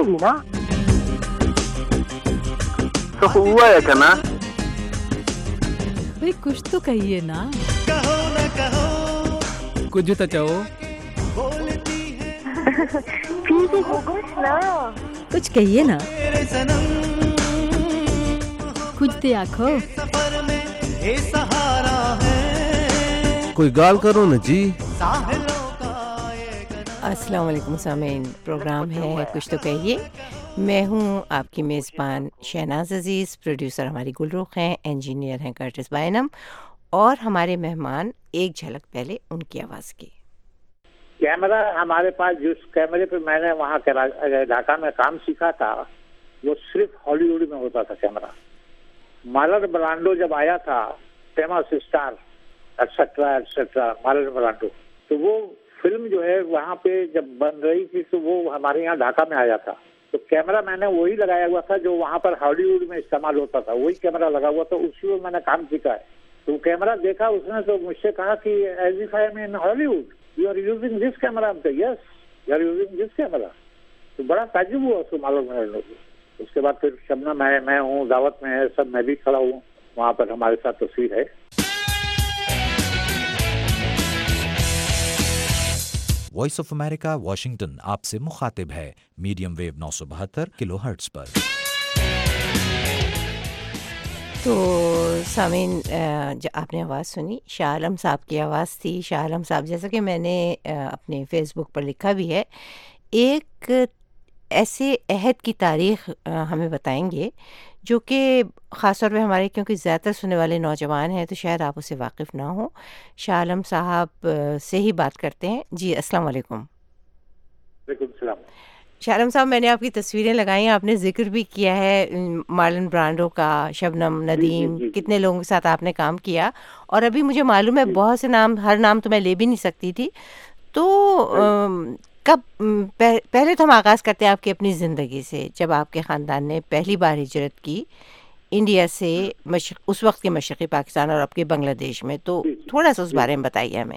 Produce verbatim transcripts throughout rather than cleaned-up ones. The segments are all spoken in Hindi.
ही ना। तो हुआ है क्या ना? भाई कुछ तो कहिए ना। कहो न कहो कुछ तो चाहो। बोलती है ठीक है कुछ ना। कुछ कहिए ना। तेरे सनम कुछ तो आखो। सफर में ये सहारा है कोई गाल करो न जी। साहिलों का ये कनारा। अस्सलाम वालेकुम सामीन, प्रोग्राम है कुछ तो कहिए। मैं हूं आपकी मेज़बान शहनाज अज़ीज़, प्रोड्यूसर हमारी गुलरुख हैं, इंजीनियर हैं कर्टिस बायनम, और हमारे मेहमान एक झलक पहले उनकी आवाज़ की। कैमरा हमारे पास, जिस कैमरे पे मैंने वहाँ ढाका में काम सीखा था, वो सिर्फ हॉलीवुड में होता था कैमरा। मार्लन ब्रांडो जब आया था, famous star etcetera etcetera, Marlon Brando, तो वो फिल्म जो है वहाँ पे जब बन रही थी तो वो हमारे यहाँ ढाका में आया था। तो कैमरा मैंने वही लगाया हुआ था जो वहाँ पर हॉलीवुड में इस्तेमाल होता था, वही कैमरा लगा हुआ था, उसी में मैंने काम सीखा है। तो कैमरा देखा उसने तो मुझसे कहा कि as if I am in Hollywood, you are using this camera. Yes, you are using this camera. तो बड़ा ताज्जुब हुआ उसको मालूम है। उसके बाद फिर शबनम है, मैं हूँ, दावत में है, सब मैं भी खड़ा हूँ वहाँ पर, हमारे साथ तस्वीर है। वॉइस ऑफ अमेरिका वाशिंगटन आपसे मुखातिब है मीडियम वेव नौ सौ बहत्तर किलो हर्ट्ज पर। तो सामीन, जो आपने आवाज़ सुनी शाह आलम साहब की आवाज़ थी। शाह आलम साहब, जैसा कि मैंने अपने फेसबुक पर लिखा भी है, एक ऐसे अहद की तारीख़ हमें बताएंगे जो कि ख़ास तौर पे हमारे, क्योंकि ज़्यादातर सुनने वाले नौजवान हैं तो शायद आप उससे वाकिफ़ ना हो। शाह आलम साहब से ही बात करते हैं। जी अस्सलाम वालेकुम। वालेकुम सलाम। शाह आलम साहब, मैंने आपकी तस्वीरें लगाई हैं, आपने जिक्र भी किया है मार्लन ब्रांडो का, शबनम, नदीम, जी, जी, कितने लोगों के साथ आपने काम किया, और अभी मुझे मालूम है बहुत से नाम, हर नाम तो मैं ले भी नहीं सकती थी। तो अम, कब पह, पहले तो हम आगाज़ करते हैं आपकी अपनी ज़िंदगी से, जब आपके ख़ानदान ने पहली बार हिजरत की इंडिया से मशरक़, उस वक्त के मशरक़ी पाकिस्तान और आपके बांग्लादेश में, तो थोड़ा सा उस बारे में बताइए हमें।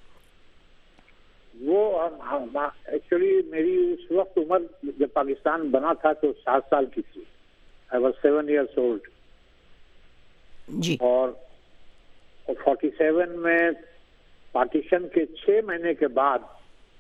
वो एक्चुअली मेरी उस वक्त उम्र जब पाकिस्तान बना था तो सात साल की थी। I was seven years old जी। और फोर्टी सेवन में पार्टीशन के छः महीने के बाद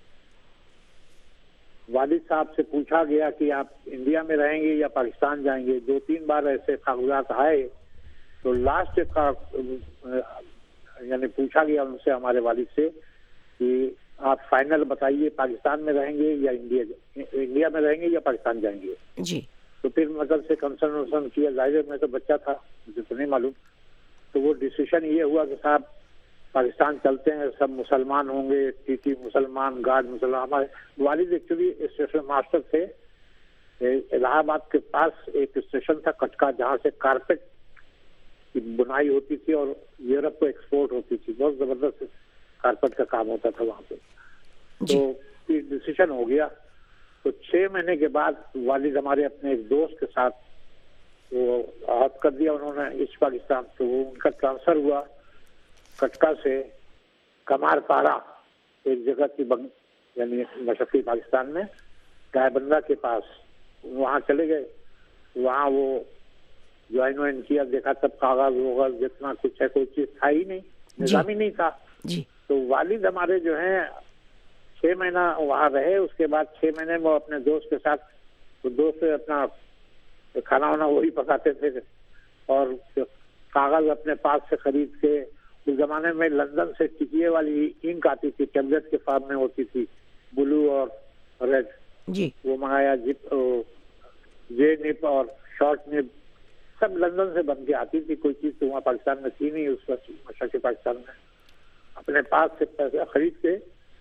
वालिद साहब से पूछा गया कि आप इंडिया में रहेंगे या पाकिस्तान जाएंगे। दो तीन बार ऐसे कागजात आए, तो लास्ट का यानी पूछा गया उनसे, हमारे वालिद से, कि आप फाइनल बताइए, पाकिस्तान में रहेंगे या इंडिया इंडिया में रहेंगे या पाकिस्तान जाएंगे जी। तो फिर मतलब से कंसर्न वर्सन किया। जाहिर मैं तो बच्चा था, मुझे तो नहीं मालूम। तो वो डिसीजन ये हुआ कि साहब पाकिस्तान चलते हैं, सब मुसलमान होंगे, टीटी मुसलमान, गार्ड मुसलमान। हमारे वालिद एक्चुअली स्टेशन मास्टर थे। इलाहाबाद के पास एक स्टेशन था कटका, जहाँ से कारपेट की बुनाई होती थी और यूरोप को एक्सपोर्ट होती थी। बहुत जबरदस्त कारपेट का काम होता था वहाँ पे। तो डिसीजन हो गया। तो छह महीने के बाद वालिद हमारे अपने एक दोस्त के साथ वो आहत कर दिया उन्होंने ईस्ट पाकिस्तान। तो वो उनका ट्रांसफर हुआ कटका से कमारपाड़ा, एक जगह थी यानी मशरक़ी पाकिस्तान में, गायबंदा के पास, वहाँ चले गए। वहाँ वो ज्वाइन वाइन किया, देखा तब कागज वगज जितना कुछ है, कोई चीज़ था ही नहीं, निज़ाम ही नहीं था जी। तो वालिद हमारे जो हैं छः महीना वहाँ रहे। उसके बाद छः महीने वो अपने दोस्त के साथ, तो दोस्त अपना खाना वाना वही पकाते थे और कागज अपने पास से खरीद के, उस जमाने में लंदन से टिकिए वाली इंक आती थी, टेबलेट के फॉर्म में होती थी, ब्लू और रेड जी। वो मंगाया। जिप जे निप और शॉर्ट निप सब लंदन से बन के आती थी। कोई चीज़ तो वहाँ पाकिस्तान में थी नहीं उस वक्त, मशरक़ी पाकिस्तान में। अपने पास से पैसा खरीद के।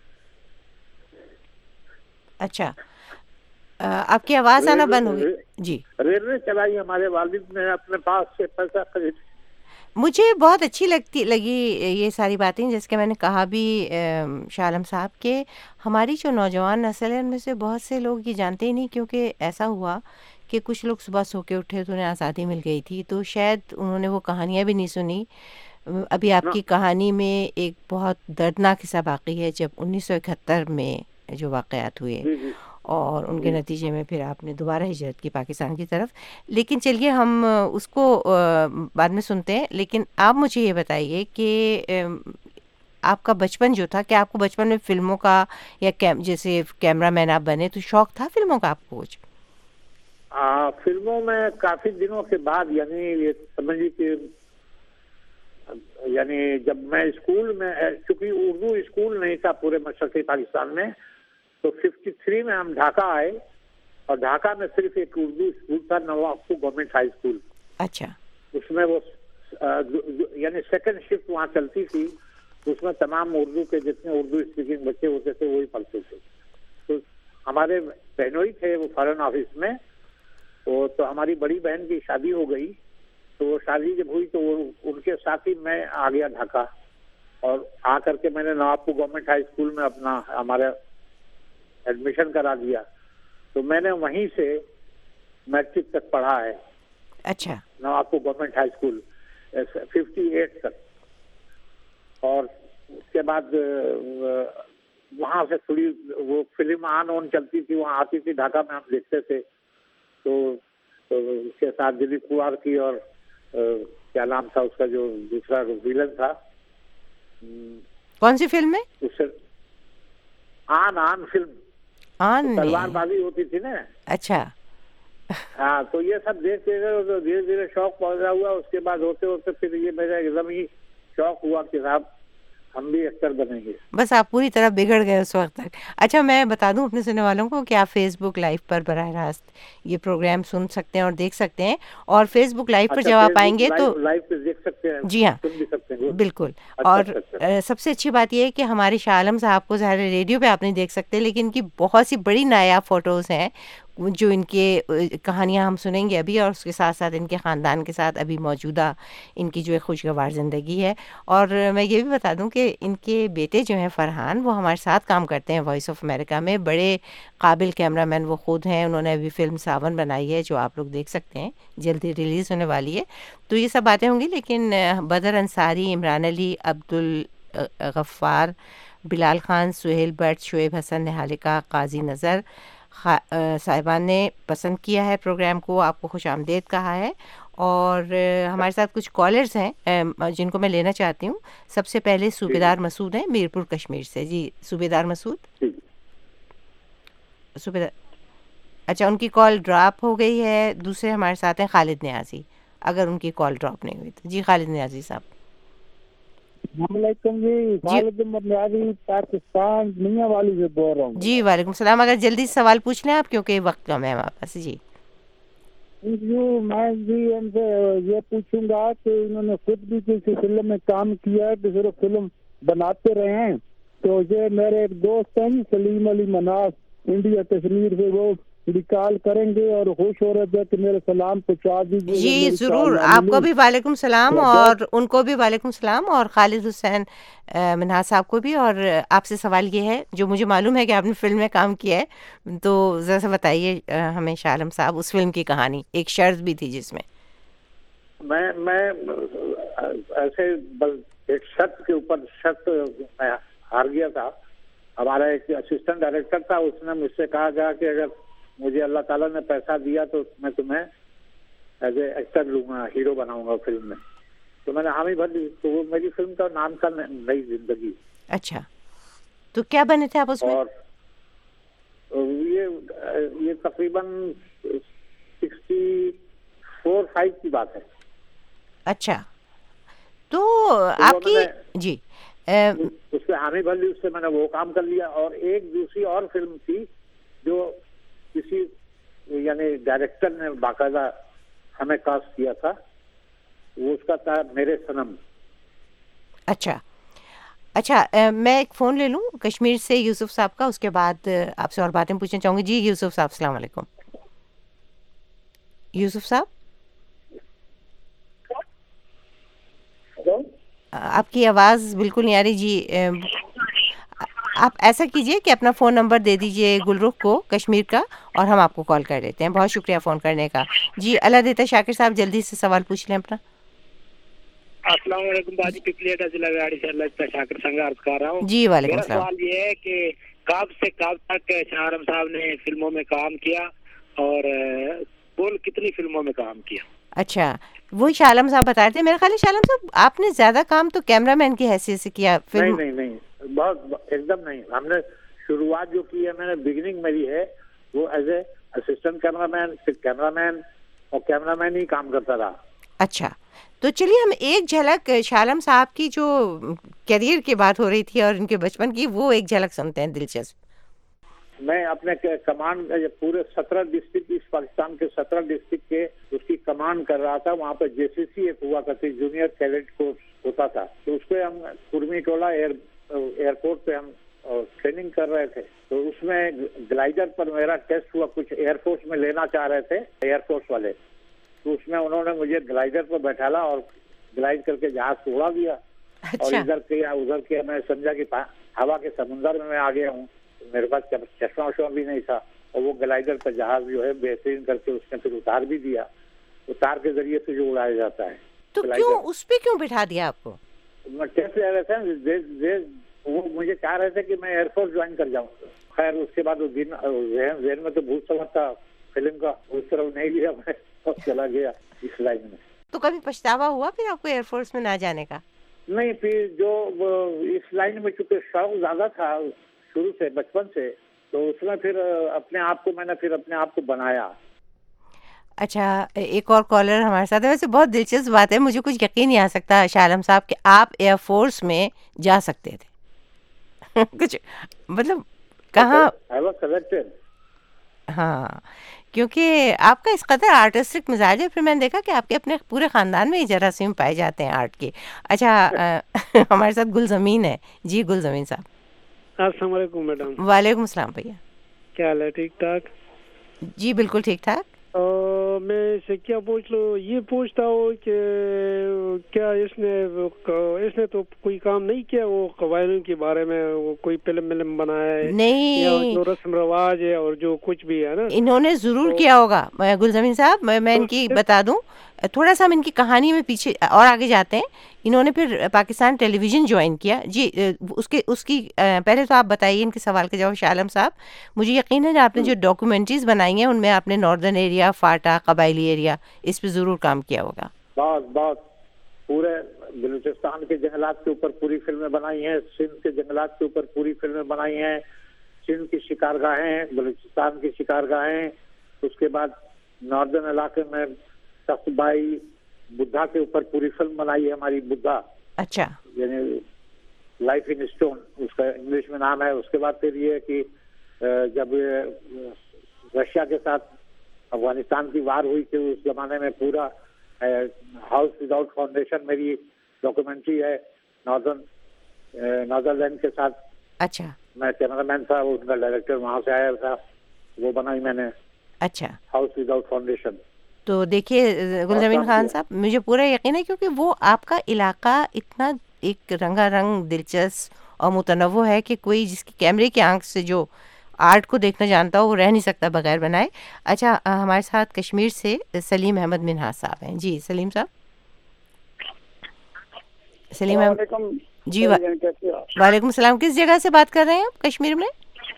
अच्छा, आ, आपकी आवाज़ आना बंद हो गई जी। रेलवे चलाई हमारे वालिद ने अपने पास से पैसा खरीद। मुझे बहुत अच्छी लगती लगी ये सारी बातें, जैसे कि मैंने कहा भी शाह आलम साहब के, हमारी जो नौजवान नस्ल है उनमें से बहुत से लोग ये जानते ही नहीं, क्योंकि ऐसा हुआ कि कुछ लोग सुबह सो के उठे तो उन्हें आज़ादी मिल गई थी, तो शायद उन्होंने वो कहानियाँ भी नहीं सुनी। अभी आपकी कहानी में एक बहुत दर्दनाक हिस्सा बाकी है, जब उन्नीस सौ इकहत्तर में जो वाक़यात हुए, और उनके नतीजे में फिर आपने दोबारा हिजरत की पाकिस्तान की तरफ। लेकिन चलिए हम अ, उसको अ, बाद में सुनते हैं। लेकिन आप मुझे ये बताइए कि अम, आपका बचपन जो था, क्या आपको बचपन में फिल्मों का या कैम जैसे कैमरामैन आप बने तो शौक था फिल्मों का आपको कुछ? आ, फिल्मों में काफी दिनों के बाद, यानी ये समझिए कि यानी जब मैं स्कूल में, चूंकि उर्दू स्कूल नहीं था पूरे मशरक़ी पाकिस्तान में, तो तिरेपन में हम ढाका आए और ढाका में सिर्फ एक उर्दू स्कूल था, नवाबपुर गवर्नमेंट हाई स्कूल। अच्छा। उसमें वो आ, जो- जो- यानी सेकंड शिफ्ट वहाँ चलती थी, उसमें तमाम उर्दू के जितने उर्दू स्पीकिंग बच्चे होते थे वही पढ़ते थे। तो हमारे बहनोई थे वो फॉरेन ऑफिस में, तो, तो हमारी बड़ी बहन की शादी हो गई। तो वो शादी जब हुई तो वो उनके साथ ही मैं आ गया ढाका, और आ करके मैंने नवाबपुर गवर्नमेंट हाई स्कूल में अपना हमारा एडमिशन करा दिया। तो मैंने वहीं से मैट्रिक तक पढ़ा है, अच्छा। नवाबपुर गवर्नमेंट हाई स्कूल अट्ठावन तक। और उसके बाद अ, वहाँ से थोड़ी वो फिल्म आन ऑन चलती थी, वहाँ आती थी ढाका में, हम देखते थे। तो, तो उसके साथ दिलीप कुमार की और अ, क्या नाम था उसका जो दूसरा विलन था, हम्म, कौन सी फिल्म में? उससे आन आन फिल्म, आन में? तलवारबाजी होती थी ना। अच्छा। हाँ, तो ये सब देखते गए तो धीरे धीरे शौक पैदा हुआ। उसके बाद होते होते फिर ये मेरा एकदम ही शौक हुआ कि साहब हम भी एक्टर बनेंगे। बस आप पूरी तरह बिगड़ गए उस वक्त तक। अच्छा, मैं बता दूं अपने सुनने वालों को कि आप फेसबुक लाइव पर बराह रास्त ये प्रोग्राम सुन सकते हैं और देख सकते हैं। और फेसबुक लाइव पर अच्छा, जब आप Facebook आएंगे तो लाइव लाइव पे देख सकते हैं, जी हाँ, सुन भी सकते हैं। बिल्कुल। अच्छा, और अच्छा, अच्छा। अ, सबसे अच्छी बात यह है कि हमारे शाह आलम साहब को ज़ाहिर है रेडियो पे आप नहीं देख सकते, लेकिन इनकी बहुत सी बड़ी नायाब फ़ोटोज़ हैं जो इनके अ, कहानियाँ हम सुनेंगे अभी, और उसके साथ साथ इनके ख़ानदान के साथ अभी मौजूदा इनकी जो है खुशगवार ज़िंदगी है। और मैं ये भी बता दूं कि इनके बेटे जो हैं फ़रहान, वो हमारे साथ काम करते हैं वॉइस ऑफ अमेरिका में, बड़े काबिल कैमरामैन वो ख़ुद हैं। उन्होंने अभी फ़िल्म सावन बनाई है जो आप लोग देख सकते हैं, जल्दी रिलीज़ होने वाली है। तो ये सब बातें होंगी। लेकिन अ, बदर अंसारी, इमरान अली, अब्दुल अ, गफ्फार, बिलाल खान, सुहेल भट्ट, शुएब हसन, निहालिका, काजी नज़र साहिबान ने पसंद किया है प्रोग्राम को, आपको खुशामदीद कहा है। और अ, हमारे साथ कुछ कॉलर्स हैं अ, जिनको मैं लेना चाहती हूँ। सबसे पहले सूबेदार मसूद हैं मीरपुर कश्मीर से। जी सूबेदार मसूद। सूबेदार, अच्छा, उनकी कॉल ड्रॉप हो गई है। दूसरे हमारे साथ हैं खालिद नियाजी, अगर उनकी कॉल ड्रॉप नहीं हुई तो। जी खालिद नियाजी साहब। वालेकुम जी, खालिद नियाजी पाकिस्तान मियां वाली से बोल रहा हूँ। जी वालेकुम सलाम। अगर जल्दी से सवाल पूछ लें आप, क्योंकि वक्त कम है हमारे पास। जी जी, मैं जी इनसे ये पूछूंगा कि इन्होंने खुद भी किसी फिल्म में काम किया है तो सिर्फ फिल्म बनाते रहे हैं। तो ये मेरे एक दोस्त हैं सलीम अली मनास, इंडिया कश्मीर से, वो रिकॉल करेंगे और खुश हो रहे थे कि मेरे सलाम पहुंचा दीजिए। जी ज़रूर, आपको भी वालेकुम सलाम और उनको भी वालेकुम सलाम, और खालिद हुसैन मिन्हाज साहब को भी। और आपसे सवाल ये है, जो मुझे मालूम है कि आपने फिल्म में काम किया है, तो ज़रा सा बताइए हमें शाह आलम साहब उस फिल्म की कहानी। एक शर्त भी थी जिसमें मैं मैं ऐसे बस एक शर्त के ऊपर शर्त मैं हार गया था। हमारा एक असिस्टेंट डायरेक्टर था, उसने मुझसे कहा गया कि अगर मुझे अल्लाह ताला ने पैसा दिया तो मैं तुम्हें एज ए एक्टर लूंगा, हीरो बनाऊंगा फिल्म में। तो मैंने हामी भर दी। तो वो मेरी फिल्म का नाम था नई जिंदगी। अच्छा, तो क्या बने थे आप उसमें? और ये ये तकरीबन सिक्सटी फोर फाइव की बात है। अच्छा, तो, तो आपकी जी उस पर हामी भर ली, उससे मैंने वो काम कर लिया। और एक दूसरी और फिल्म थी जो किसी यानी डायरेक्टर ने बाकायदा हमें कास्ट किया था, वो उसका था मेरे सनम। अच्छा अच्छा अ, मैं एक फ़ोन ले लूँ कश्मीर से यूसुफ साहब का, उसके बाद आपसे और बातें पूछना चाहूँगी। जी यूसुफ साहब, अस्सलाम वालेकुम। यूसुफ साहब, आपकी आवाज़ बिल्कुल नहीं आ रही। जी अ, आप ऐसा कीजिए कि अपना फ़ोन नंबर दे दीजिए गुलरुख को कश्मीर का, और हम आपको कॉल कर लेते हैं। बहुत शुक्रिया फ़ोन करने का। जी अल्लाह देता शाकिर साहब, जल्दी से सवाल पूछ लें अपना। अस्सलाम वालेकुम बाजी, पिपलियाटा जिला गाड़ी से अल्लाह का शाकिर संग अर्ज कर रहा हूँ। जी वालेकुम मेरा सलाम। सवाल ये है कि कब से कब तक शाह आलम साहब ने फिल्मों में काम किया और अ, कुल कितनी फिल्मों में काम किया? अच्छा, वही शाह आलम साहब बता रहे थे। मेरा ख्याल है शाह आलम साहब आपने ज्यादा काम तो कैमरामैन की हैसियत से किया नहीं फिल्म। नहीं नहीं, बहुत एकदम नहीं। हमने शुरुआत जो की है, मैंने बिगिनिंग मेरी है वो एज ए असिस्टेंट कैमरामैन, फिर कैमरामैन और कैमरामैन ही काम करता रहा। अच्छा, तो चलिए हम एक झलक शाह आलम साहब की जो करियर की बात हो रही थी और उनके बचपन की, वो एक झलक सुनते हैं दिलचस्प। मैं अपने क- कमांड पूरे सत्रह डिस्ट्रिक्ट, इस पाकिस्तान के सत्रह डिस्ट्रिक्ट के उसकी कमांड कर रहा था। वहाँ पर जेसीसी एक हुआ करती, जूनियर कैडेट कोर्स होता था, तो उसपे हम कुर्मी टोला एयर एयरपोर्ट पे हम अ, ट्रेनिंग कर रहे थे। तो उसमें ग्लाइडर पर मेरा टेस्ट हुआ, कुछ एयरफोर्स में लेना चाह रहे थे एयरफोर्स वाले, तो उसमें उन्होंने मुझे ग्लाइडर पर बैठाला और ग्लाइड करके जहाज को उड़ा दिया। और अच्छा, इधर किया उधर किया, मैं समझा कि पा- हवा के समुंदर में मैं आ गया हूँ। मेरे पास चप- चश्मा वश्मा भी नहीं था, और वो ग्लाइडर पर जहाज जो है बेहतरीन करके उसने फिर उतार भी दिया। उतार के जरिए से जो उड़ाया जाता है तो ग्लाइडर। क्यों उस पे क्यों बिठा दिया आपको? मैं टेस्ट ले रहे थे, दे, दे, वो मुझे चाह रहे थे कि मैं एयरफोर्स ज्वाइन कर जाऊँ। खैर उसके बाद वो दिन जहन जहन में तो भूत सवार था फिल्म का, उस तरफ नहीं लिया मैं और चला गया इस लाइन में। तो कभी पछतावा हुआ फिर आपको एयरफोर्स में ना जाने का? नहीं, फिर जो वो इस लाइन में चूंकि शौक ज्यादा था शुरू से, बचपन से, तो उसमें फिर अपने आप को मैंने फिर अपने आप को बनाया। अच्छा, एक और कॉलर हमारे साथ है। वैसे बहुत दिलचस्प बात है, मुझे कुछ यकीन नहीं आ सकता शाह आलम साहब कि आप एयरफोर्स में जा सकते थे। कुछ मतलब कहाँ? I was selected. हाँ, क्योंकि आपका इस कदर आर्टिस्टिक मिजाज है। फिर मैंने देखा कि आपके अपने पूरे ख़ानदान में ही जरासीम पाए जाते हैं आर्ट के। अच्छा, अ, हमारे साथ गुलजमीन है। जी गुलजमीन साहब। अस्सलाम वालेकुम मैडम, वालेकुम सलाम भैया। क्या हाल है? ठीक ठाक। जी बिल्कुल ठीक ठाक। अ, मैं इससे क्या पूछ लो, ये पूछता हूँ कि क्या इसने इसने तो कोई काम नहीं किया वो कबायलों के बारे में, वो कोई फिल्म फिल्म बनाया है या नहीं, जो रस्म रिवाज है और जो कुछ भी है ना? इन्होंने ज़रूर तो- किया होगा। मैं- गुलजमीन साहब, मैं, मैं तो इनकी सिर्फ- बता दूं, थोड़ा सा हम इनकी कहानी में पीछे और आगे जाते हैं। इन्होंने फिर पाकिस्तान टेलीविज़न ज्वाइन किया। जी, अ, उसके उसकी अ, पहले तो आप बताइए इनके सवाल के जवाब शाह आलम साहब। मुझे यकीन है कि आपने जो डॉक्यूमेंट्रीज बनाई हैं उनमें आपने नॉर्दर्न एरिया, फाटा, कबायली एरिया, इस पे ज़रूर काम किया होगा। बहुत बहुत पूरे बलूचिस्तान के जंगलात के ऊपर पूरी फिल्में बनाई हैं, सिंध के जंगलात के ऊपर पूरी फिल्में बनाई हैं, सिंध की शिकारगाहें, बलूचिस्तान की शिकारगाहें, उसके बाद नॉर्दर्न इलाके में तख्तबाई, बुद्धा के ऊपर पूरी फिल्म बनाई है हमारी, बुद्धा अच्छा, यानी लाइफ इन स्टोन उसका इंग्लिश में नाम है। उसके बाद फिर ये कि अ, जब अ, रशिया के साथ अफगानिस्तान की वार हुई थी, उस जमाने में पूरा हाउस विदाउट फाउंडेशन मेरी डॉक्यूमेंट्री है। नॉर्दर्न नॉर्दरलैंड के साथ अच्छा, मैं कैमरामैन था, उनका डायरेक्टर वहां से आया था, वो बनाई मैंने, अच्छा। House without foundation. तो देखिए गुलजमीन खान साहब, मुझे पूरा यकीन है क्योंकि वो आपका इलाका इतना एक रंगारंग, दिलचस्प और मुतनव्वो है कि कोई जिसकी कैमरे की आंख से जो आर्ट को देखना जानता हो वो रह नहीं सकता बगैर बनाए। अच्छा, अ, हमारे साथ कश्मीर से सलीम अहमद मिन्हाज साहब हैं। जी सलीम साहब। सलीम अहमद जी, वा, वालेकुम सलाम। किस जगह से बात कर रहे हैं आप कश्मीर में?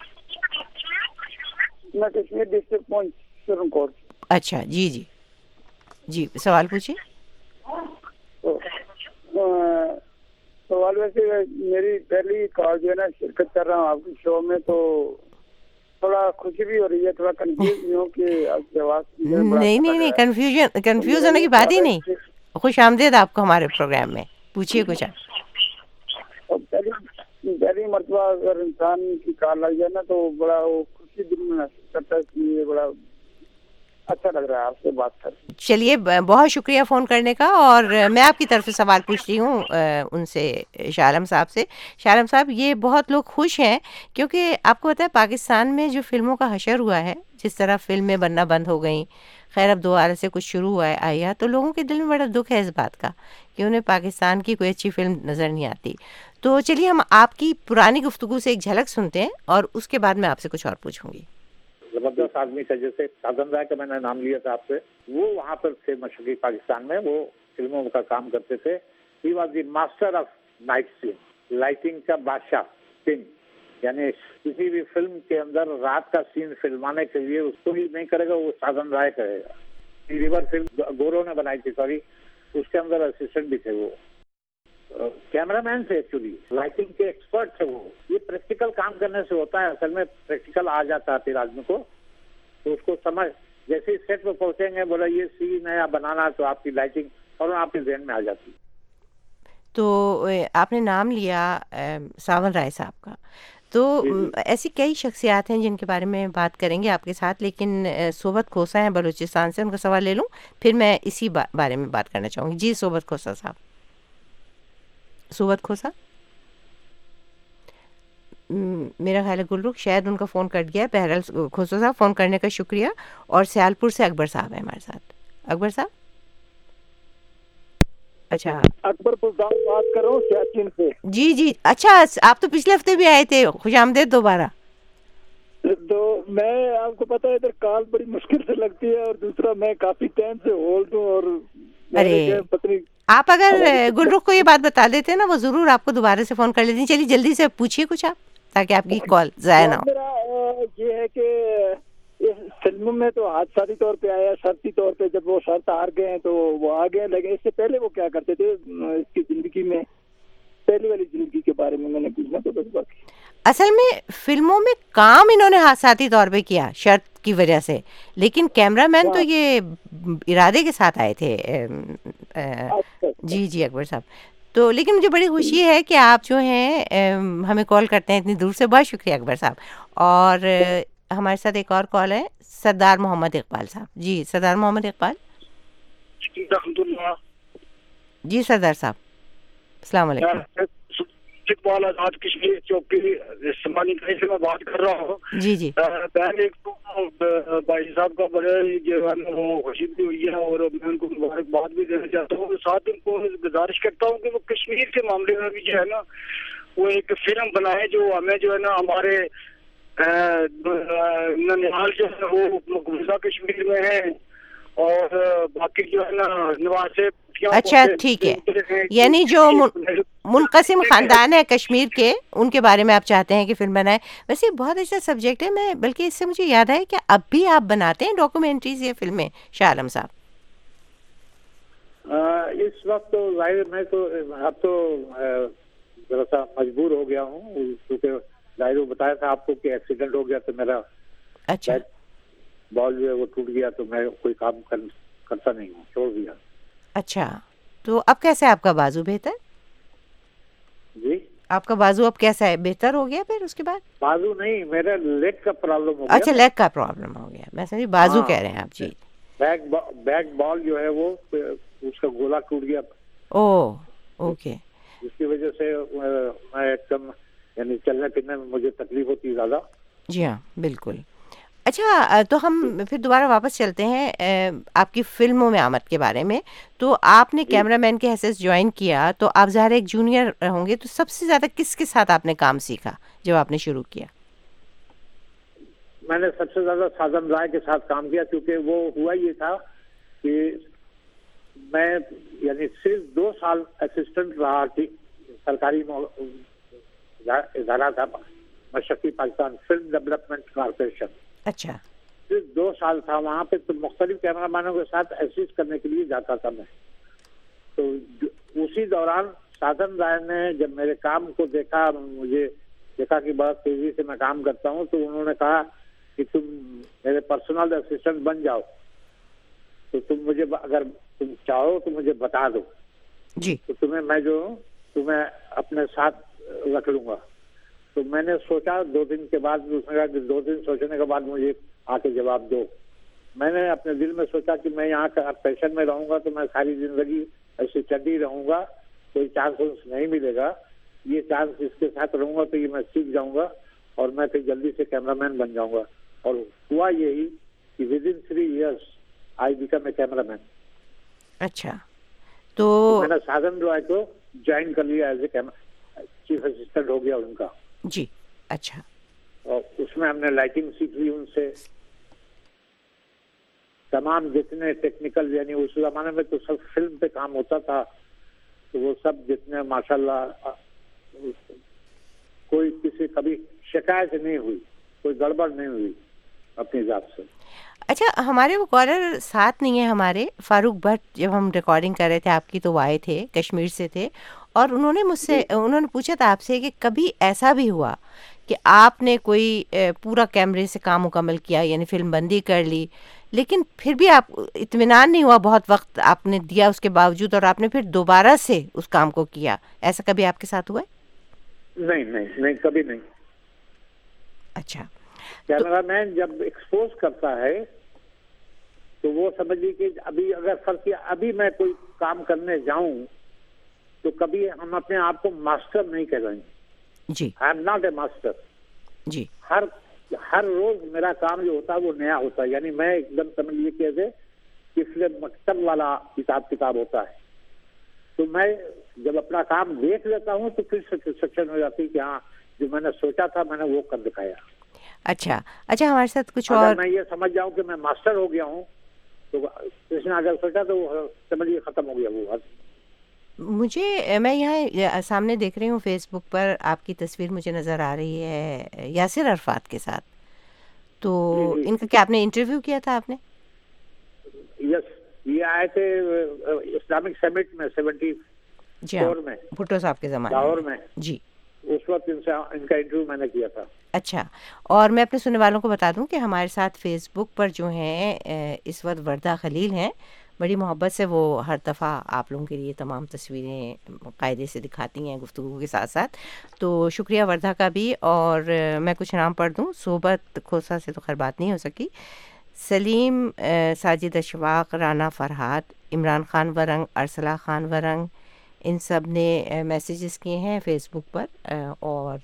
मैं कश्मीर डिस्ट्रिक्ट पहुंच। अच्छा, जी जी जी, सवाल पूछिए। तो अ, सवाल वैसे मेरी पहली कॉल जो है ना, शिरकत कर रहा हूँ आपकी शो में, तो थोड़ा खुशी भी हो रही है, थोड़ा कंफ्यूज भी हूँ कि आपकी आवाज नहीं नहीं नहीं, कंफ्यूजन कंफ्यूज होने की बात ही नहीं। खुश आमदेद आपको हमारे प्रोग्राम में। पूछिए कुछ आप। पहली पहली मरतबा अगर इंसान की कॉल लग जाए ना, तो बड़ा वो खुशी दिल में महसूस करता है कि ये बड़ा अच्छा लग रहा है आपसे बात कर। चलिए, ब- बहुत शुक्रिया फ़ोन करने का। और अ, मैं आपकी तरफ से सवाल पूछ रही हूँ अ, उनसे, शाह आलम साहब से। शाह आलम साहब, ये बहुत लोग खुश हैं क्योंकि आपको पता है पाकिस्तान में जो फिल्मों का हशर हुआ है, जिस तरह फिल्में बनना बंद हो गई, खैर अब दोबारा से कुछ शुरू हुआ है आया, तो लोगों के दिल में बड़ा दुख है इस बात का कि उन्हें पाकिस्तान की कोई अच्छी फिल्म नज़र नहीं आती। तो चलिए हम आपकी पुरानी गुफ्तगू से एक झलक सुनते हैं और उसके बाद मैं आपसे कुछ और पूछूंगी। जबरदस्त आदमी था, जैसे साधन राय का मैंने नाम लिया था आपसे, वो वहाँ पर थे मशरकी पाकिस्तान में, वो फिल्मों का काम करते थे। He was the master of night scene, lighting का बादशाह, किंग। यानी किसी भी फिल्म के अंदर रात का सीन फिल्माने के लिए उसको ही नहीं करेगा, वो साधन राय करेगा। रिवर फिल्म गोरो ने बनाई थी, सॉरी, उसके अंदर असिस्टेंट भी थे वो, कैमरामैन थे एक्चुअली, लाइटिंग के एक्सपर्ट थे वो। ये प्रैक्टिकल काम करने से होता है, असल में प्रैक्टिकल आ जाता है फिर आदमी को, तो उसको समझ, जैसे सेट पे पहुंचेंगे बोला ये सीन है या बनाना, तो आपकी लाइटिंग और आपके ध्यान में आ जाती। तो ए, आपने नाम लिया ए, सावन राय साहब का, तो म, ऐसी कई शख्सियात हैं जिनके बारे में बात करेंगे आपके साथ, लेकिन ए, सोबत खोसा हैं बलूचिस्तान से, उनका सवाल ले लूं, फिर मैं इसी बा, बारे में बात करना चाहूँगी। जी सोबत खोसा साहब। सोबत खोसा, म, मेरा ख्याल है गुलरुख, शायद उनका फ़ोन कट गया है। बहरहाल खोसा साहब, फ़ोन करने का शुक्रिया। और सियालपुर से अकबर साहब हैं हमारे साथ। अकबर साहब, अच्छा अकबरपुर गाँव बात कर रहा हूँ सियाचिन से। जी जी, अच्छा, आप तो पिछले हफ्ते भी आए थे, खुशामदीद दोबारा। तो मैं, आपको पता है इधर कॉल बड़ी मुश्किल से लगती है, और दूसरा मैं काफी टाइम से होल्ड हूँ, और अरे पत्नी, आप अगर गुलरुख को ये बात बता देते ना, वो जरूर आपको दोबारा से फोन कर लेती। चलिए जल्दी से पूछिए कुछ आप, ताकि आपकी कॉल जाया ना हो। मेरा अ, ये है कि इस फिल्म में तो हादसाती तौर पे आया, शर्ती तौर पे, जब वो शर्त हार गए हैं तो वो आ गए, लेकिन इससे पहले वो क्या करते थे इसकी जिंदगी में, पहली वाली जिंदगी के बारे में मैंने पूछना तो बस बाकी। असल में फिल्मों में काम इन्होंने हादसाती तौर पे किया शर्त की वजह से, लेकिन कैमरामैन तो ये इरादे के साथ आए थे। अम, अ, जी जी अकबर साहब, तो लेकिन मुझे बड़ी खुशी है कि आप जो हैं अम, हमें कॉल करते हैं इतनी दूर से, बहुत शुक्रिया अकबर साहब। और अ, हमारे साथ एक और कॉल है, सरदार मोहम्मद इकबाल साहब। जी सरदार मोहम्मद इकबाल। जी सरदार साहब, अस्सलाम वालेकुम। इकबाल आजाद कश्मीर चौकी इस्तेमाली से मैं बात कर रहा हूँ। जी जी, पहले एक तो भाई साहब का बड़े जो है ना वो खुशी भी हुई है, और मैं उनको मुबारकबाद भी देना चाहता हूँ। साथ ही उनको गुजारिश करता हूँ कि वो कश्मीर के मामले में भी जो है ना वो एक फिल्म बनाए, जो हमें जो है ना हमारे ननिहाल जो है वो मकबूजा कश्मीर में है, और बाकी जो है ना नवाज से। अच्छा ठीक है, यानी जो मुनक़सिम ख़ानदान है कश्मीर के, उनके बारे में आप चाहते हैं कि फिल्म बनाए। वैसे बहुत अच्छा सब्जेक्ट है, मैं बल्कि इससे मुझे याद है कि अब भी आप बनाते हैं डॉक्यूमेंट्रीज या फिल्में शाह आलम साहब। इस वक्त तो जाहिर मैं तो अब तो जरा सा मजबूर हो गया हूँ, क्योंकि जाहिर वो बताया था आपको कि एक्सीडेंट हो गया, तो मेरा अच्छा बॉल जो है वो टूट गया, तो मैं कोई काम कर, करता नहीं हूँ, छोड़ दिया। अच्छा, तो अब कैसा है आपका बाजू? बेहतर जी, आपका बाजू अब कैसा है? बेहतर हो गया फिर उसके बाद? बाजू नहीं, मेरा लेग का प्रॉब्लम हो गया। अच्छा, लेग का प्रॉब्लम हो गया, मैं समझी बाजू हाँ, कह रहे हैं आप। जी, बैक बैक बॉल जो है वो उसका गोला टूट गया। ओह ओके, जिसकी वजह से मैं एकदम यानी चलने फिरने में मुझे तकलीफ होती है ज़्यादा। जी हाँ बिल्कुल। अच्छा, तो हम फिर दोबारा वापस चलते हैं आपकी फिल्मों में आमद के बारे में। तो आपने कैमरामैन के हैसियत ज्वाइन किया, तो आप ज़ाहिर एक जूनियर होंगे, तो सबसे ज़्यादा किसके साथ आपने काम सीखा जब आपने शुरू किया? मैंने सबसे ज़्यादा साधन राय के साथ काम किया, क्योंकि वो हुआ ये था कि मैं यानी सिर्फ दो साल असिस्टेंट रहा थी सरकारी इदारा था मशरक़ी पाकिस्तान फिल्म डेवलपमेंट कॉर्पोरेशन। अच्छा, सिर्फ दो साल था वहाँ पे, तो मुख्तलिफ कैमरामैनों के साथ असिस्ट करने के लिए जाता था मैं। तो उसी दौरान साधन राय ने जब मेरे काम को देखा, मुझे देखा कि बहुत तेजी से मैं काम करता हूँ, तो उन्होंने कहा कि तुम मेरे पर्सनल असिस्टेंट बन जाओ, तो तुम मुझे अगर तुम चाहो तो मुझे बता दो जी, तो तुम्हें मैं जो तुम्हें अपने साथ रख लूंगा। तो मैंने सोचा, दो दिन के बाद उसने कहा कि दो दिन सोचने के बाद मुझे आके जवाब दो। मैंने अपने दिल में सोचा कि मैं यहाँ का पैशन में रहूंगा तो मैं सारी जिंदगी ऐसे चढ़ी रहूंगा, कोई चांस नहीं मिलेगा। ये चांस इसके साथ रहूंगा तो ये मैं सीख जाऊंगा और मैं फिर जल्दी से कैमरामैन बन जाऊंगा। और हुआ यही कि within three years I become a cameraman. अच्छा, तो, तो मैंने साधन राय को ज्वाइन कर लिया एज ए चीफ असिस्टेंट हो गया उनका जी। अच्छा, और उसमें हमने लाइटिंग सीख ली उनसे, तमाम जितने टेक्निकल, यानी उस जमाने में तो सब फिल्म पे काम होता था, तो वो सब जितने माशाल्लाह अ, कोई किसी कभी शिकायत नहीं हुई, कोई गड़बड़ नहीं हुई अपनी जात से। अच्छा, हमारे वो कॉलर साथ नहीं है हमारे, फारूक भट्ट, जब हम रिकॉर्डिंग कर रहे थे आपकी तो वो आए थे, कश्मीर से थे, और उन्होंने मुझसे उन्होंने पूछा था आपसे कि कभी ऐसा भी हुआ कि आपने कोई अ, पूरा कैमरे से काम मुकम्मल किया, यानी फिल्म बंदी कर ली, लेकिन फिर भी आप इत्मीनान नहीं हुआ, बहुत वक्त आपने दिया उसके बावजूद, और आपने फिर दोबारा से उस काम को किया, ऐसा कभी आपके साथ हुआ है? नहीं नहीं नहीं, कभी नहीं। अच्छा, कैमरामैन जब एक्सपोज करता है तो वो समझिए कि अभी अगर फर्क किया, अभी मैं कोई काम करने जाऊं तो कभी हम अपने आप को मास्टर नहीं कहेंगे। जी I am not a master. जी हर हर रोज मेरा काम जो होता है वो नया होता है, यानी मैं एकदम समझ लीजिए कैसे इसलिए मकतब वाला हिसाब किताब होता है। तो मैं जब अपना काम देख लेता हूँ तो फिर सेटिस्फेक्शन हो जाती है कि हाँ, जो मैंने सोचा था मैंने वो कर दिखाया। अच्छा अच्छा, हमारे साथ कुछ अगर और। मैं ये समझ जाऊं कि मैं मास्टर हो गया हूँ तो इसने अगर सोचा तो वो समझिए खत्म हो गया वो। मुझे मैं यहाँ सामने देख रही हूँ फेसबुक पर आपकी तस्वीर मुझे नज़र आ रही है यासिर अरफात के साथ, तो जी, जी। इनका क्या आपने इंटरव्यू किया था आपने? यस, ये आए थे इस्लामिक समिट में सेवेंटी जी हाँ, फोर में भुट्टो साहब के ज़माने लाहौर में। में। जी, उस वक्त इनसे इनका इंटरव्यू मैंने किया था। अच्छा, और मैं अपने सुनने वालों को बता दूं कि हमारे साथ फेसबुक पर जो हैं इस वक्त वर्दा खलील हैं, बड़ी मोहब्बत से वो हर दफ़ा आप लोगों के लिए तमाम तस्वीरें कायदे से दिखाती हैं गुफ्तगू के साथ साथ, तो शुक्रिया वर्दा का भी। और मैं कुछ नाम पढ़ दूं, सोबत खोसा से तो खैर बात नहीं हो सकी, सलीम, अ, साजिद अशफाक, राना फरहाद, इमरान खान वरंग, अरसला खान वरंग, इन सब ने मैसेजेस किए हैं फेसबुक पर, अ, और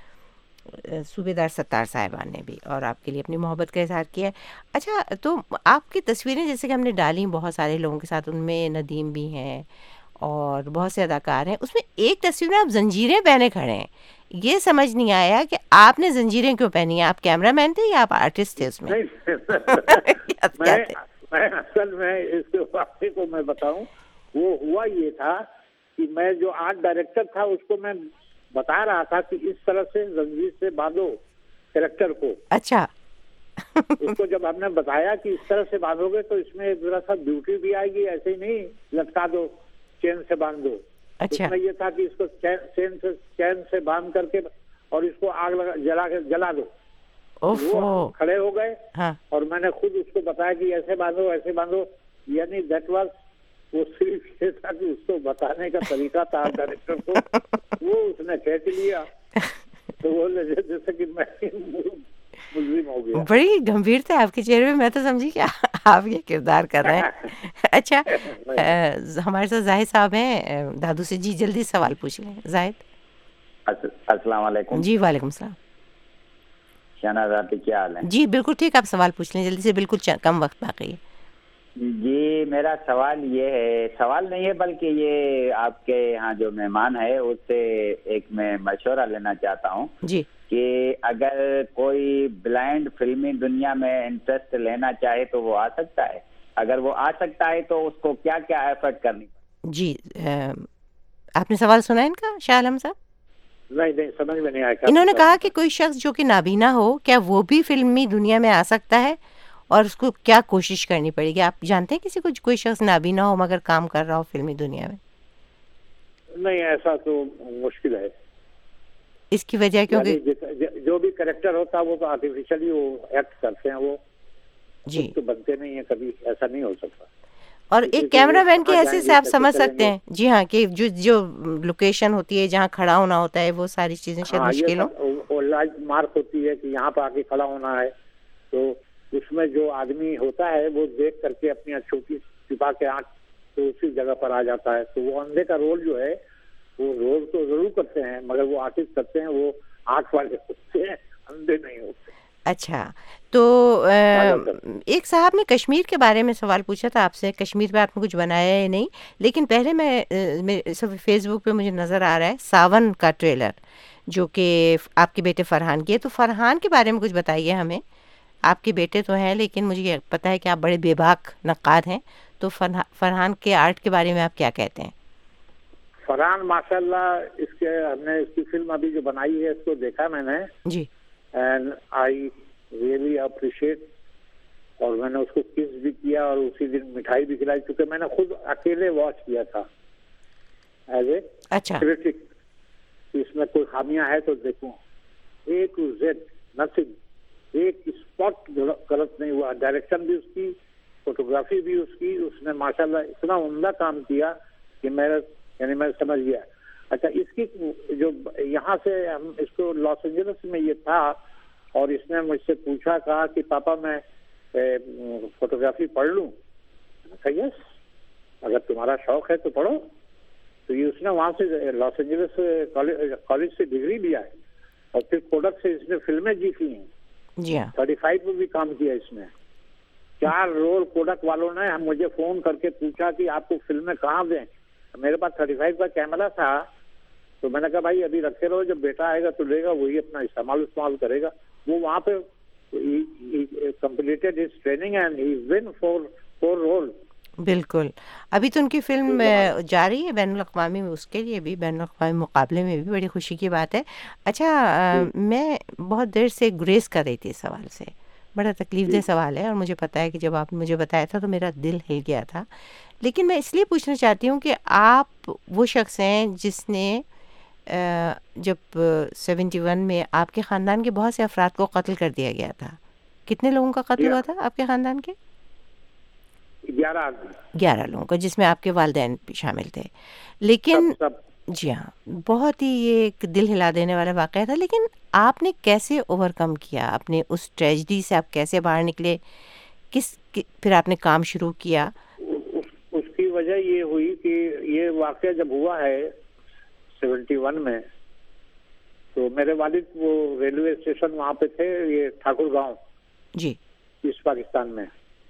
अ, सूबेदार सत्तार साहिबान ने भी, और आपके लिए अपनी मोहब्बत का इजहार किया है। अच्छा, तो आपकी तस्वीरें जैसे कि हमने डाली बहुत सारे लोगों के साथ, उनमें नदीम भी हैं और बहुत से अदाकार हैं, उसमें एक तस्वीर में आप जंजीरें पहने खड़े हैं, ये समझ नहीं आया कि आपने जंजीरें क्यों पहनी है? आप कैमरामैन थे या आप आर्टिस्ट थे उसमें? नहीं, क्या मैं थे? मैं असल में इसके वाक़े को मैं बताऊं, वो हुआ ये था कि मैं जो आर्ट डायरेक्टर था उसको मैं बता रहा था कि इस तरह से जंजीर से बांधो कैरेक्टर को। अच्छा उसको जब हमने बताया कि इस तरह से बांधोगे तो इसमें जरा सा ब्यूटी भी आएगी, ऐसे ही नहीं लटका दो, चेन से बांध दो। अच्छा, उसमें ये था कि इसको चैन चेन से चैन से बांध करके और इसको आग लगा जला के जला दो। वो ओफो, हम खड़े हो गए हाँ, और मैंने खुद उसको बताया कि ऐसे बांधो ऐसे बांधो, यानी दैट वाज, वो सिर्फ ये था कि उसको बताने का तरीका था डायरेक्टर को, वो उसने कैच लिया तो वो लगे जैसे कि मैं मुलजिम हो गया। बड़ी गंभीरता है आपके चेहरे में, मैं तो समझी कि आप ये किरदार कर रहे हैं। अच्छा, अ, हमारे साथ जाहिद साहब हैं, अ, दादू से। जी जल्दी सवाल पूछ लें जाहिद। अस्सलाम वालेकुम। जी वालेकुम सलाम। शहनाज आपकी क्या हाल है? जी बिल्कुल ठीक, आप सवाल पूछ लें जल्दी से, बिल्कुल च- कम वक्त बाकी है। जी, मेरा सवाल ये है, सवाल नहीं है बल्कि ये आपके यहाँ जो मेहमान है उससे एक मैं मशवरा लेना चाहता हूँ जी, कि अगर कोई ब्लाइंड फिल्मी दुनिया में इंटरेस्ट लेना चाहे तो वो आ सकता है? अगर वो आ सकता है तो उसको क्या क्या एफर्ट करनी? जी, अ, आपने सवाल सुना इनका शाह आलम साहब? नहीं नहीं, समझ में नहीं आया क्या इन्होंने पूछा। कहा कि कोई शख्स जो कि नाबीना हो, क्या वो भी फिल्मी दुनिया में आ सकता है और उसको क्या कोशिश करनी पड़ेगी? आप जानते हैं किसी को कोई शख्स नाबीना हो मगर काम कर रहा हो फिल्मी दुनिया में? नहीं, ऐसा तो मुश्किल है। इसकी वजह क्योंकि यानी जित- ज- जो भी करेक्टर होता है वो तो आर्टिफिशियली वो एक्ट करते हैं, वो जी, तो बनते नहीं है, कभी ऐसा नहीं हो सकता। और किसी एक को कैमरामैन के कहाँ हैसियत से जाएंगे, आप कैसे समझ सकते करेंगे? हैं जी हाँ कि जो जो लोकेशन होती है जहाँ खड़ा होना होता है वो सारी चीजें शायद हाँ, ये मुश्किल हो। सब वो- वो लाइट मार्क होती है कि यहाँ पर आके खड़ा होना है, तो उसमें जो आदमी होता है वो देख करके अपनी छोटी छिपा के आंख तो उसी जगह पर आ जाता है। तो वो अंधे का रोल जो है वो रोल तो जरूर करते हैं, मगर वो आर्टिस्ट करते हैं, वो आंख वाले होते हैं, अंधे नहीं होते। अच्छा, तो अ, एक साहब ने कश्मीर के बारे में सवाल पूछा था आपसे, कश्मीर पे आपने कुछ बनाया है नहीं, लेकिन पहले मैं अ, मेरे सब फेसबुक पे मुझे नज़र आ रहा है सावन का ट्रेलर जो कि आपके बेटे फरहान की है, तो फरहान के बारे में कुछ बताइए हमें। आपके बेटे तो हैं लेकिन मुझे ये पता है कि आप बड़े बेबाक नक्काद हैं, तो फरहा- फरहान के आर्ट के बारे में आप क्या कहते हैं? फरहान माशाल्लाह, इसके हमने इसकी फिल्म अभी जो बनाई है इसको देखा मैंने जी। एंड आई रियली अप्रिशिएट, और मैंने उसको किस भी किया और उसी दिन मिठाई भी खिलाई, क्योंकि मैंने खुद अकेले वॉच किया था एज ए अच्छा। क्रिटिक। इसमें कोई खामियां है तो देखूं, ए टू जेड नथिंग, एक स्पॉट गलत नहीं हुआ। डायरेक्शन भी उसकी, फोटोग्राफी भी उसकी, उसने माशाल्लाह इतना उम्दा काम किया कि मेरा यानी मैं समझ गया। अच्छा, इसकी जो यहाँ से हम इसको लॉस एंजलिस में ये था, और इसने मुझसे पूछा, कहा कि पापा मैं फोटोग्राफी पढ़ लूं? यस, अगर तुम्हारा शौक है तो पढ़ो। तो ये उसने वहां से लॉस एंजलिस कॉलेज से डिग्री लिया है, और फिर कोडक से इसने फिल्में जीती हैं। जी हाँ। थर्टी फाइव में भी काम किया इसने, चार रोल कोडक वालों ने हम मुझे फोन करके पूछा कि आपको फिल्में कहाँ दें। मेरे पास थर्टी फाइव का कैमरा था, तो मैंने कहा भाई अभी रखे रहो, जब बेटा आएगा तो लेगा, वही अपना इस्तेमाल इस्तेमाल करेगा। वो वहाँ पे completed his training and he win for for role. बिल्कुल। अभी तो उनकी फिल्म अ, जा रही है बैनुल अक़वामी में, उसके लिए भी बैनुल अक़वामी मुकाबले में भी बड़ी खुशी की बात है। अच्छा, अ, मैं बहुत देर से गुरेज कर रही थी इस सवाल से, बड़ा तकलीफदेह सवाल है, और मुझे पता है कि जब आपने मुझे बताया था तो मेरा दिल हिल गया था। लेकिन मैं इसलिए पूछना चाहती हूँ कि आप वो शख्स हैं जिसने अ, जब सेवेंटी वन में आपके ख़ानदान के बहुत से अफराद को कत्ल कर दिया गया था। कितने लोगों का कत्ल हुआ था आपके ख़ानदान के? ग्यारह आदमी। ग्यारह लोगों का, जिसमें आपके वालिदैन भी शामिल थे। लेकिन सब, सब। जी हाँ, बहुत ही ये एक दिल हिला देने वाला वाक़या था। लेकिन आपने कैसे ओवरकम किया अपने उस ट्रेजेडी से? आप कैसे बाहर निकले? किस कि, फिर आपने काम शुरू किया? उस, उसकी वजह ये हुई कि ये वाक़या जब हुआ है सेवेंटी वन में, तो मेरे वालिद वो रेलवे स्टेशन वहाँ पे थे, ये ठाकुर गांव जी, ईस्ट पाकिस्तान में।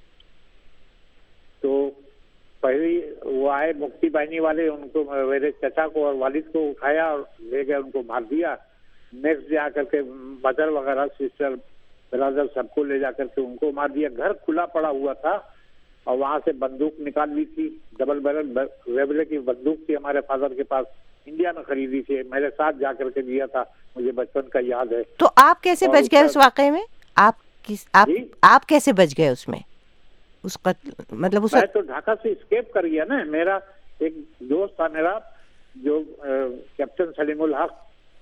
तो पहले वो आए मुक्ति बाहिनी वाले, उनको मेरे चचा को और वालिद को उठाया और ले गए, उनको मार दिया। नेक्स्ट डे आकर के मदर वगैरह, सिस्टर, ब्रदर, सबको ले जाकर के उनको मार दिया। घर खुला पड़ा हुआ था, और वहां से बंदूक निकाल ली थी, डबल बैरल रेवले की बंदूक थी हमारे फादर के पास, इंडिया में खरीदी थी, मेरे साथ जाकर के दिया था, मुझे बचपन का याद है। तो आप कैसे बच गए उस वाक़ये में? आप किस आप आप कैसे बच गए उसमें? उस कत्ल, मतलब उस मैं तो ढाका से स्केप कर गया ना। मेरा एक दोस्त था मेरा, जो कैप्टन सलीमुल हक,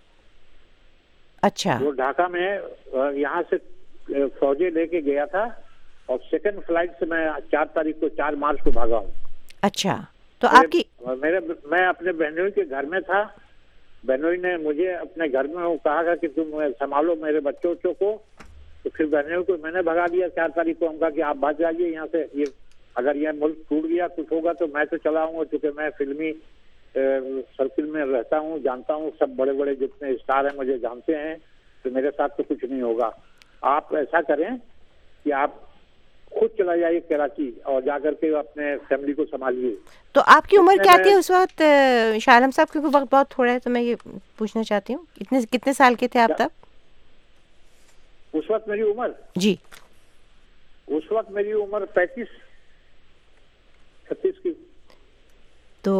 अच्छा, वो ढाका में यहाँ से फौजे लेके गया था, और सेकंड फ्लाइट से मैं चार तारीख को चार मार्च को भागा हूँ। अच्छा, तो मेरे, आपकी मेरे मैं अपने बहनोई के घर में था। बहनोई ने मुझे अपने घर में वो कहा कि तुम संभालो मेरे बच्चों बच्चों को। तो फिर बहनोई को मैंने भगा दिया चार तारीख को। उनका कि आप भाग जाइए यहाँ से, ये अगर यह मुल्क टूट गया कुछ होगा तो मैं तो चला आऊंगा, क्योंकि मैं फिल्मी सर्किल में रहता हूँ, जानता हूँ, सब बड़े बड़े जितने स्टार हैं मुझे जानते हैं, तो मेरे साथ तो कुछ नहीं होगा। आप ऐसा करें कि आप खुद चला जाइए कराची और जाकर के अपने फैमिली को संभालिए। तो आपकी उम्र क्या थी उस वक्त शाह आलम साहब? क्योंकि वक्त बहुत थोड़ा है, तो मैं ये पूछना चाहती हूँ, कितने कितने साल के थे आप तब? उस वक्त मेरी उम्र जी उस वक्त मेरी उम्र पैंतीस छत्तीस की। तो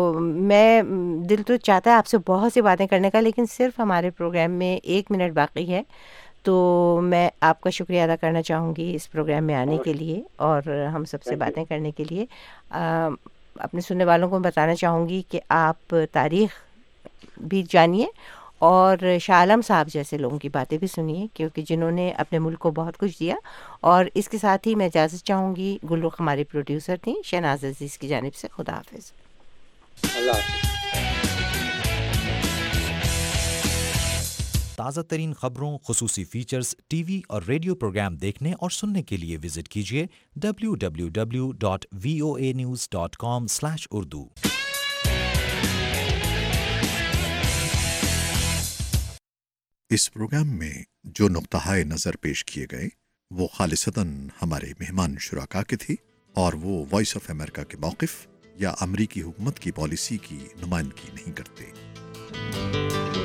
मैं दिल तो चाहता है आपसे बहुत सी बातें करने का, लेकिन सिर्फ हमारे प्रोग्राम में एक मिनट बाकी है, तो मैं आपका शुक्रिया अदा करना चाहूँगी इस प्रोग्राम में आने के लिए और हम सबसे बातें करने के लिए। आ, अपने सुनने वालों को बताना चाहूँगी कि आप तारीख़ भी जानिए और शाह आलम साहब जैसे लोगों की बातें भी सुनिए, क्योंकि जिन्होंने अपने मुल्क को बहुत कुछ दिया। और इसके साथ ही मैं इजाज़त चाहूँगी, गुलरुख हमारी प्रोड्यूसर थी, शहनाज अजीज़ की जानिब से खुदा हाफिज़। ताज़ा तरीन खबरों, खुसूसी फीचर्स, टीवी और रेडियो प्रोग्राम देखने और सुनने के लिए विजिट कीजिए W W W dot V O A news dot com slash Urdu. इस प्रोग्राम में जो नुक्ताए नज़र पेश किए गए वो खालिसतन हमारे मेहमान शुराका के थे और वो वॉइस ऑफ अमेरिका के मौक़िफ़ या अमरीकी हुकूमत की पॉलिसी की नुमाइंदगी नहीं करते।